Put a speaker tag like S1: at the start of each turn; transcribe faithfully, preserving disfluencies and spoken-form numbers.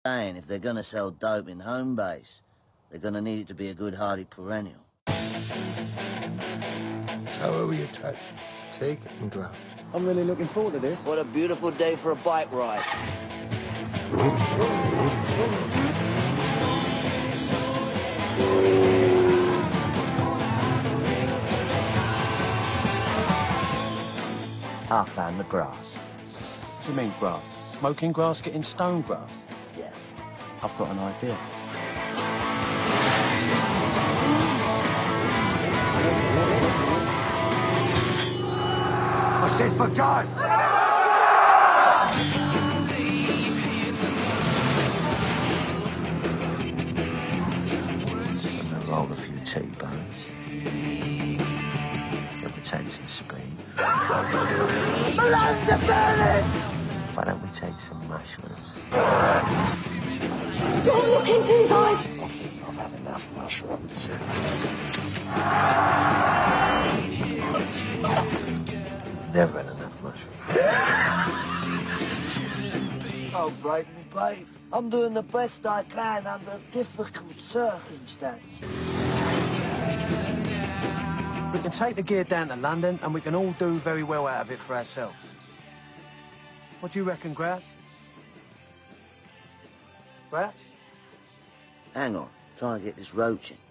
S1: saying if they're going to sell dope in home base, they're going to need it to be a good hardy perennial.
S2: So who are you taking? Tig and Grouch.
S3: I'm really looking forward to this.
S1: What a beautiful day for a bike ride. I found the grass.
S3: What do you mean, grass? Smoking grass getting stone grass?
S1: Yeah.
S3: I've got an idea.
S2: I said for gas!
S1: I'm gonna roll a few T-bones. Then we take some speed. Why don't we take some mushrooms?
S4: Don't look into his eyes!
S1: I think I've had enough mushrooms. Never had enough mushrooms. Oh, break me, babe. I'm doing the best I can under difficult circumstances.
S3: We can take the gear down to London and we can all do very well out of it for ourselves. What do you reckon, Grouch? Grouch?
S1: Hang on, trying to get this roach in.